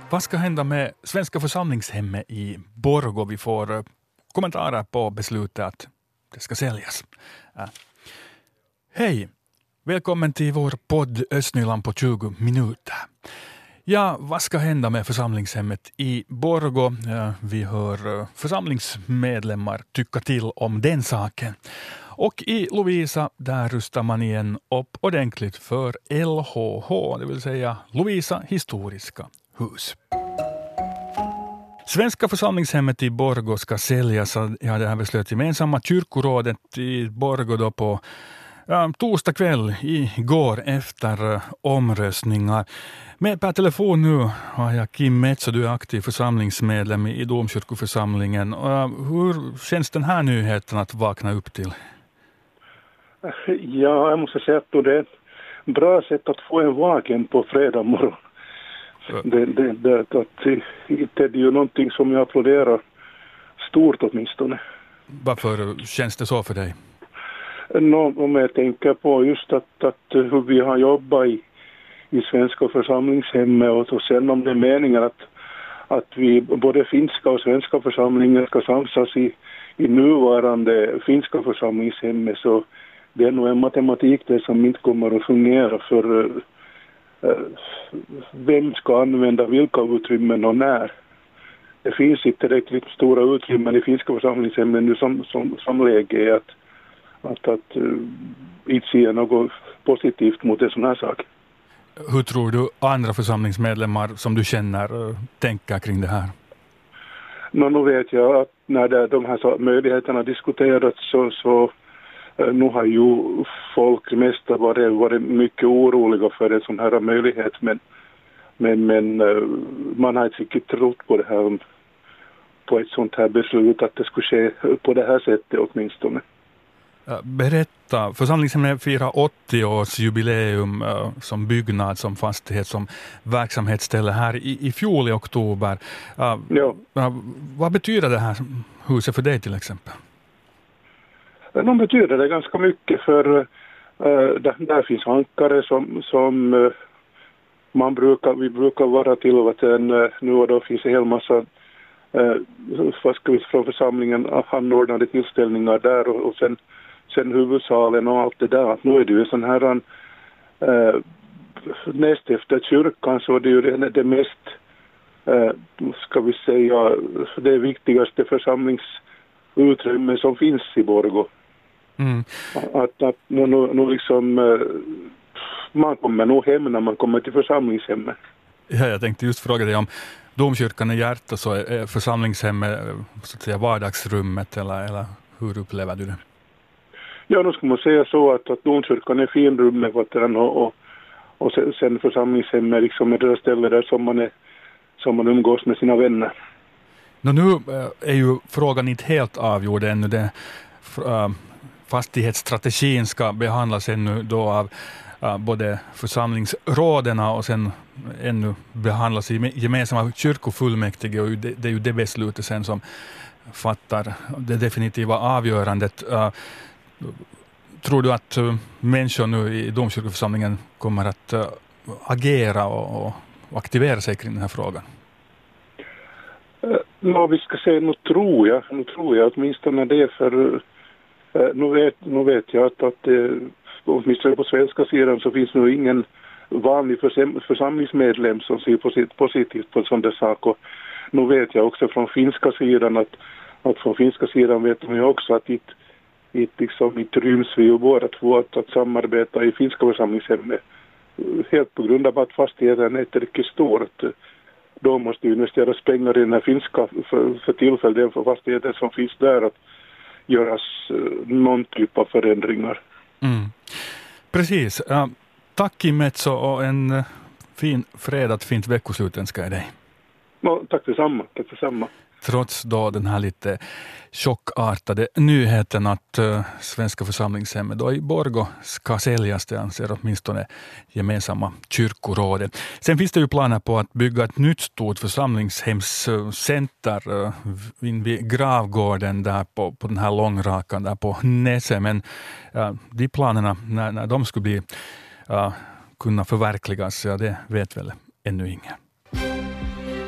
Vad ska hända med Svenska församlingshemmet i Borgå? Vi får kommentarer på beslutet att det ska säljas. Hej! Välkommen till vår podd Östnyland på 20 minuter. Ja, vad ska hända med församlingshemmet i Borgå? Vi hör församlingsmedlemmar tycka till om den saken. Och i Lovisa, där rustar man igen upp ordentligt för LHH, det vill säga Lovisa historiska hus. Svenska församlingshemmet i Borgå ska säljas. Ja, det här beslöt gemensamma kyrkorådet i Borgå då på torsdag kväll igår efter omröstningar. Med per telefon nu har jag Kim Metso, du är aktiv församlingsmedlem i domkyrkoförsamlingen. Hur känns den här nyheten att vakna upp till? Ja, jag måste säga att det är ett bra sätt att få en vaken på fredag morgon. Det är ju någonting som jag applåderar stort åtminstone. Varför känns det så för dig? Om jag tänker på just att hur vi har jobbat i svenska församlingshemmet och sen om det är meningen att vi både finska och svenska församlingar ska samsas i nuvarande finska församlingshemmet, så det är nog en matematik det som inte kommer att fungera för vem ska använda vilka utrymmen och när. Det finns inte tillräckligt stora utrymmen i finska församlingshemmen nu som läge är att inte se något positivt mot en sån här sak. Hur tror du andra församlingsmedlemmar som du känner tänker kring det här? Nu vet jag att när de här möjligheterna diskuterats så nu har ju folk mest varit mycket oroliga för en sån här möjlighet, men man har inte riktigt trott på det här, på ett sånt här beslut att det skulle ske på det här sättet åtminstone. Berätta, församlingshemmet firar 80-årsjubileum som byggnad, som fastighet, som verksamhetsställe här i fjol i oktober. Ja. Vad betyder det här huset för dig till exempel? De betyder det ganska mycket, för där finns ankare som vi brukar vara till och nu och då finns en hel massa från församlingen anordnade tillställningar där och sen huvudsalen och allt det där. Att nu är det ju sån här näst efter kyrkan, så det är ju det mest ska vi säga det viktigaste församlingsutrymme som finns i Borgå. Mm. Att nu liksom man kommer nog hem när man kommer till församlingshemmet. Ja, jag tänkte just fråga dig om domkyrkan är hjärta, så är församlingshemmet så att säga vardagsrummet, eller hur upplever du det? Ja, nu ska man säga så att domkyrkan är finrummet och sen församlingshemmet liksom är det ställe där som man umgås med sina vänner. Nu är ju frågan inte helt avgjord ännu. Fastighetsstrategin ska behandlas ännu då av både församlingsråderna och sen ännu behandlas i gemensamma kyrkofullmäktige, och det är ju det beslutet sen som fattar det definitiva avgörandet. Tror du att människor nu i domkyrkoförsamlingen kommer att agera och aktivera sig kring den här frågan? Vi ska säga, nu tror jag åtminstone det, för nu vet jag att åtminstone på svenska sidan så finns nu ingen vanlig församlingsmedlem som ser positivt på en sån där sak, och nu vet jag också från finska sidan att från finska sidan vet man ju också att inte ryms vi ju båda två att samarbeta i finska församlingshemmet, helt på grund av att fastigheten är riktigt stor. Då måste ju investeras pengar i den här finska för tillfället för fastigheten som finns där, att göras någon typ av förändringar. Mm. Precis. Tack Kim Metso, och en fin fredag, fint veckoslut önskar jag dig. Tack detsamma. Trots då den här lite chockartade nyheten att Svenska församlingshemmet då i Borgå ska säljas, det anser åtminstone gemensamma kyrkorådet. Sen finns det ju planer på att bygga ett nytt stort församlingshemscenter vid Gravgården där på den här långrakan där på Näse, men de planerna när de skulle bli kunna förverkligas, ja, det vet väl ännu ingen.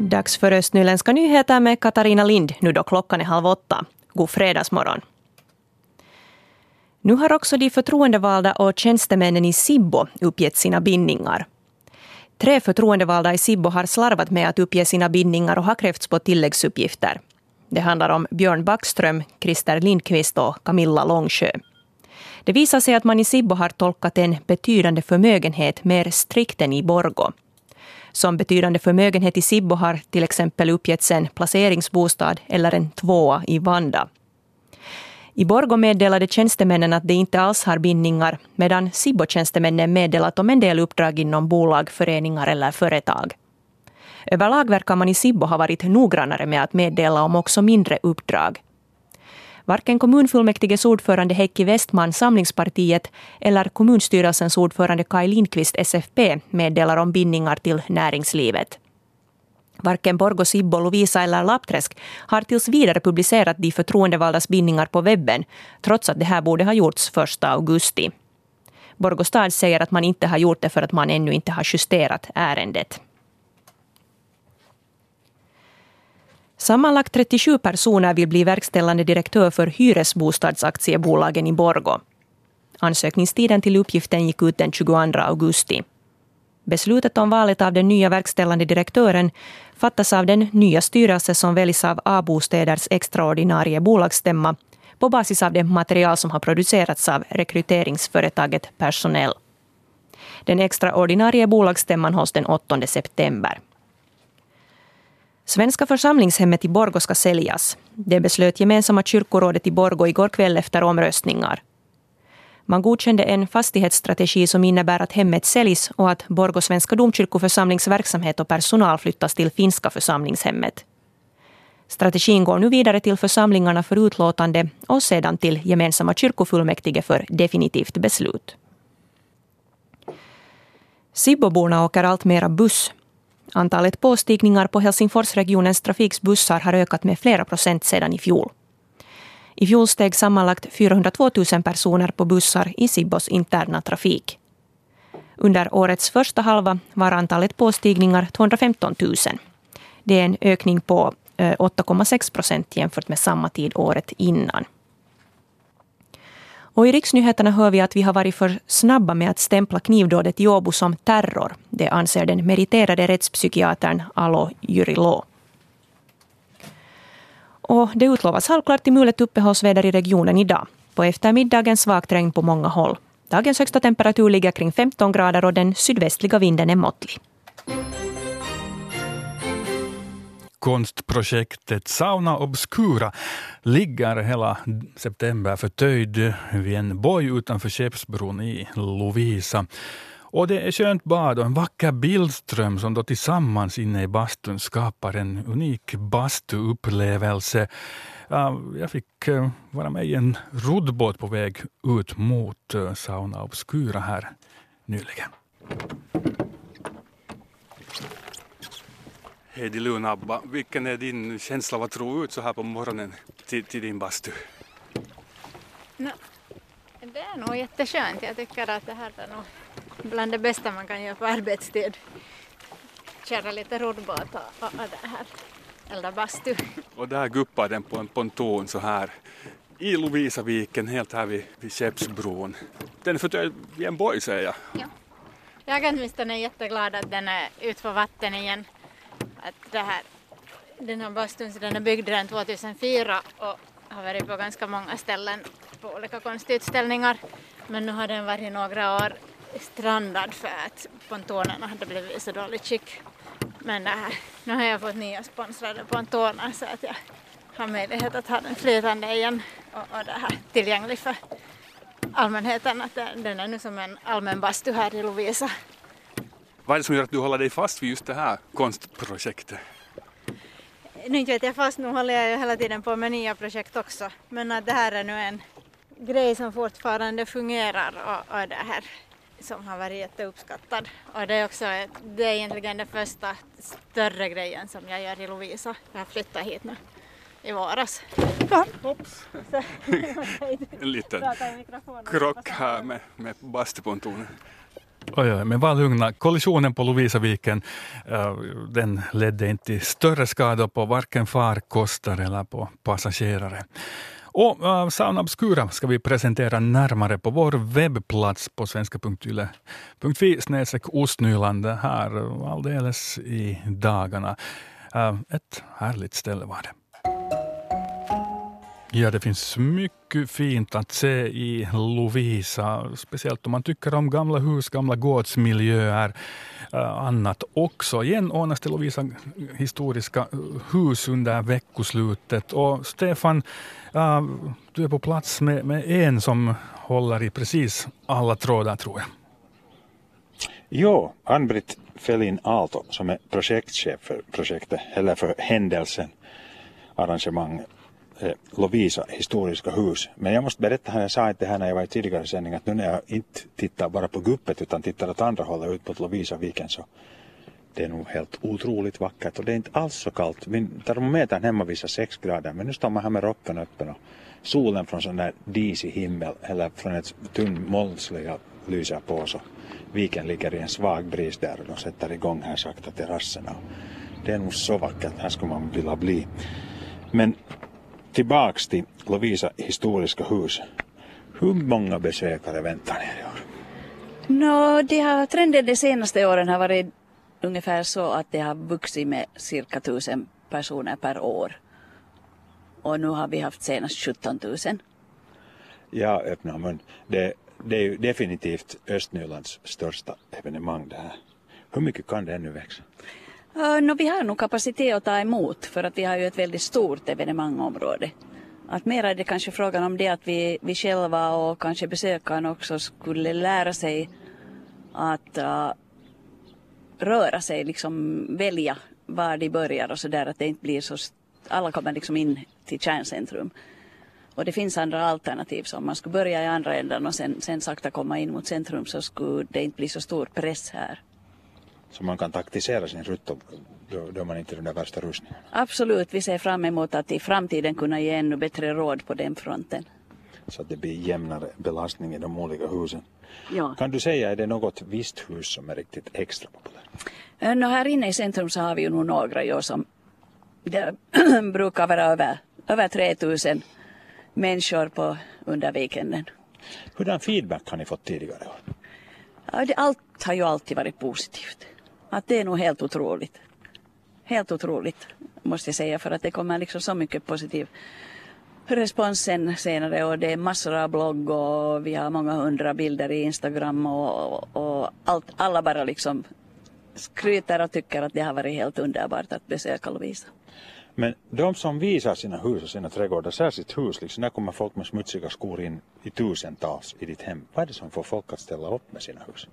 Dags för östnyländska nyheter med Katarina Lind, nu då klockan är 7:30. God fredagsmorgon. Nu har också de förtroendevalda och tjänstemännen i Sibbo uppgett sina bindningar. 3 förtroendevalda i Sibbo har slarvat med att uppge sina bindningar och har krävts på tilläggsuppgifter. Det handlar om Björn Backström, Christer Lindqvist och Camilla Långsjö. Det visar sig att man i Sibbo har tolkat en betydande förmögenhet mer strikt än i Borgå. Som betydande förmögenhet i Sibbo har till exempel uppgetts en placeringsbostad eller en 2 i Vanda. I Borgå meddelade tjänstemännen att de inte alls har bindningar, medan Sibbo-tjänstemännen meddelat om en del uppdrag inom bolag, föreningar eller företag. Överlag verkar man i Sibbo ha varit noggrannare med att meddela om också mindre uppdrag. Varken kommunfullmäktiges ordförande Heikki Westman, Samlingspartiet, eller kommunstyrelsens ordförande Kai Lindqvist, SFP, meddelar om bindningar till näringslivet. Varken Borgå, Sibbo, Lovisa eller Lappträsk har tills vidare publicerat de förtroendevaldas bindningar på webben, trots att det här borde ha gjorts 1 augusti. Borgå stad säger att man inte har gjort det för att man ännu inte har justerat ärendet. Sammanlagt 37 personer vill bli verkställande direktör för hyresbostadsaktiebolagen i Borgå. Ansökningstiden till uppgiften gick ut den 22 augusti. Beslutet om valet av den nya verkställande direktören fattas av den nya styrelse som väljs av A-bostäders extraordinarie bolagsstämma på basis av det material som har producerats av rekryteringsföretaget Personell. Den extraordinarie bolagsstämman hålls den 8 september. Svenska församlingshemmet i Borgå ska säljas. Det beslöt gemensamma kyrkorådet i Borgå igår kväll efter omröstningar. Man godkände en fastighetsstrategi som innebär att hemmet säljs och att Borgå svenska domkyrkoförsamlings verksamhet och personal flyttas till finska församlingshemmet. Strategin går nu vidare till församlingarna för utlåtande och sedan till gemensamma kyrkofullmäktige för definitivt beslut. Sibboborna åker allt mera buss. Antalet påstigningar på Helsingforsregionens trafiksbussar har ökat med flera procent sedan i fjol. I fjol steg sammanlagt 402 000 personer på bussar i Sibbos interna trafik. Under årets första halva var antalet påstigningar 215 000. Det är en ökning på 8,6% jämfört med samma tid året innan. Och i riksnyheterna hör vi att vi har varit för snabba med att stämpla knivdådet i Åbo som terror. Det anser den meriterade rättspsykiatern Alo Jyrilå. Och det utlovas halvklart till mulet uppehållsväder i regionen idag. På eftermiddagen svagt regn på många håll. Dagens högsta temperatur ligger kring 15 grader och den sydvästliga vinden är måttlig. Konstprojektet Sauna Obscura ligger hela september förtöjd vid en boj utanför Skeppsbron i Lovisa. Och det är skönt bad och en vacker bildström som då tillsammans inne i bastun skapar en unik bastuupplevelse. Jag fick vara med i en roddbåt på väg ut mot Sauna Obscura här nyligen. Hej Lunabba, vilken är din känsla av att ro ut så här på morgonen till din bastu? Det är nog jätteskönt. Jag tycker att det här är nog bland det bästa man kan göra på arbetstid. Köra lite roddbåt och det här. Elda bastu. Och där guppar den på en ponton så här i Lovisaviken, helt här vid Skeppsbron. Den är förtöjd vid en boj, säger jag. Ja. Jag är åtminstone jätteglad att den är ut på vatten igen. Att den här bastun den är byggd redan 2004 och har varit på ganska många ställen på olika konstutställningar. Men nu har den varit några år strandad för att pontonerna hade blivit så dåligt skick. Men nu har jag fått nya sponsrade pontoner så att jag har möjlighet att ha den flytande igen och det här tillgänglig för allmänheten. Att den är nu som en allmän bastu här i Lovisa. Vad är det som gör att du håller dig fast vid just det här konstprojektet? Nu inte vet jag fast, nu håller jag ju hela tiden på med nya projekt också. Men att det här är nu en grej som fortfarande fungerar och det här som har varit jätteuppskattad. Och det är också det är egentligen den första större grejen som jag gör i Lovisa. Jag har flyttat hit nu i våras. Hopps! En liten krock här med bastupontonen. Oj, men var lugna. Kollisionen på Lovisaviken, den ledde inte till större skador på varken farkoster eller på passagerare. Och Sauna Obscura ska vi presentera närmare på vår webbplats på svenska.yle.fi/Ostnyland här alldeles i dagarna. Ett härligt ställe var det. Ja, det finns mycket fint att se i Lovisa, speciellt om man tycker om gamla hus, gamla gårdsmiljöer, annat också. Igen ordnas det Lovisa historiska hus under veckoslutet. Och Stefan, du är på plats med en som håller i precis alla trådar, tror jag. Jo, Ann-Britt Felin Aalto som är projektchef för projektet, eller för händelsen, arrangemang Lovisa historiska hus. Men jag måste berätta här, jag sa inte här när jag var i tidigare sändning, att nu när jag inte tittar bara på guppet utan tittar åt andra hållet ut på Lovisaviken, så det är nog helt otroligt vackert och det är inte alls så kallt. Termometern hemma visar 6 grader, men nu står man här med rocken öppen och solen från sån där disig himmel eller från ett tunn molnslöja lyser på, så viken ligger i en svag bris där och de sätter igång här sakta terrasserna. Det är nog så vackert, här ska man vilja bli. Men tillbaks till Lovisa historiska hus. Hur många besökare väntar ni i år? Trenden de senaste åren har varit ungefär så att det har vuxit med cirka 1000 personer per år. Och nu har vi haft senast 17 000. Ja, öppna mun. Det är ju definitivt Östnylands största evenemang det här. Hur mycket kan det ännu växa? Vi har nog kapacitet att ta emot, för att vi har ju ett väldigt stort evenemangområde. Att mer är det kanske frågan om det att vi själva och kanske besökarna också skulle lära sig att röra sig, liksom välja var de börjar och så där, att det inte blir så alla kommer liksom in till kärncentrum. Och det finns andra alternativ, så om man skulle börja i andra änden och sen sakta komma in mot centrum, så skulle det inte bli så stor press här. Så man kan taktisera sin rutt då man inte är den där värsta rusningen? Absolut, vi ser fram emot att i framtiden kunna ge ännu bättre råd på den fronten. Så att det blir jämnare belastning i de olika husen. Ja. Kan du säga, är det något visst hus som är riktigt extra populärt? Här inne i centrum så har vi ju nog några som det brukar vara över 3000 människor på under weekenden. Hurdan feedback har ni fått tidigare? Ja, allt har ju alltid varit positivt. Att det är nog helt otroligt. Helt otroligt måste jag säga, för att det kommer liksom så mycket positiv responsen senare, och det är massor av blogg och vi har många 100 bilder i Instagram och alla bara liksom skryter och tycker att det har varit helt underbart att besöka Lovisa. Men de som visar sina hus och sina trädgårdar, särskilt hus, liksom, när kommer folk med smutsiga skor in i tusentals i ditt hem? Vad är det som får folk att ställa upp med sina hus?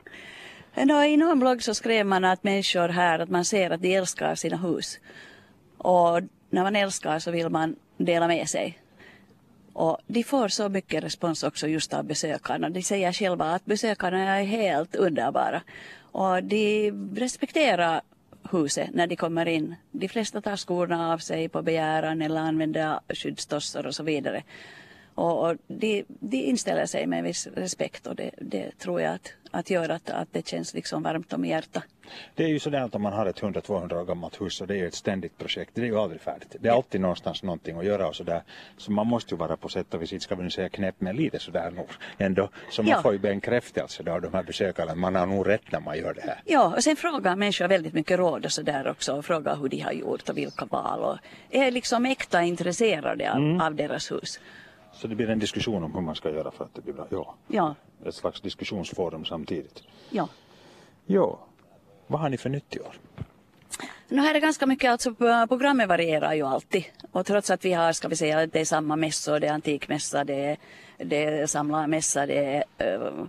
I någon blogg så skrev man att människor här, att man ser att de älskar sina hus. Och när man älskar så vill man dela med sig. Och de får så mycket respons också just av besökarna. De säger själva att besökarna är helt underbara. Och de respekterar huset när de kommer in. De flesta tar skorna av sig på begäran eller använder skyddstossor och så vidare. Och de inställer sig med viss respekt, och det tror jag att gör att det känns liksom varmt om hjärtat. Det är ju sådär att om man har ett 100-200 år gammalt hus, så det är ju ett ständigt projekt. Det är ju aldrig färdigt. Det är alltid någonstans någonting att göra och sådär. Så man måste ju vara på sätt och vis, inte ska vi nu säga knäpp, men lite sådär nog ändå. Så man får ju bekräftelse då av de här besökarna. Man har nog rätt när man gör det här. Ja, och sen frågar människor väldigt mycket råd och sådär också. Och frågar hur de har gjort och vilka val. Och är liksom äkta intresserade av deras hus. Så det blir en diskussion om hur man ska göra för att det blir bra. Ja. Ett slags diskussionsforum samtidigt. Ja. Ja. Vad har ni för nytt i år? Här är ganska mycket, alltså programmet varierar ju alltid. Och trots att vi har, ska vi säga, det är samma mässor, det är antikmässa, det är samlarmässa, det är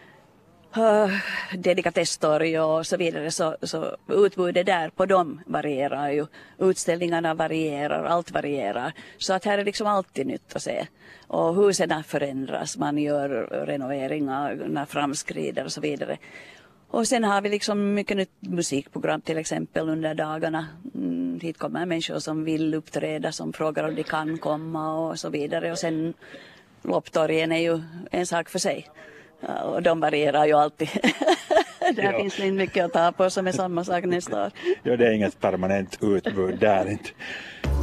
delikatesstorg och så vidare, så utbudet där på dem varierar ju. Utställningarna varierar, allt varierar. Så att här är liksom alltid nytt att se. Och husen förändras, man gör renoveringar när framskrider och så vidare. Och sen har vi liksom mycket nytt musikprogram till exempel under dagarna. Hit kommer människor som vill uppträda, som frågar om de kan komma och så vidare. Och sen lopptorgen är ju en sak för sig. Och de varierar ju alltid. Där finns det inte mycket att ta på som är samma sak nästa år. Ja, det är inget permanent utbud där inte.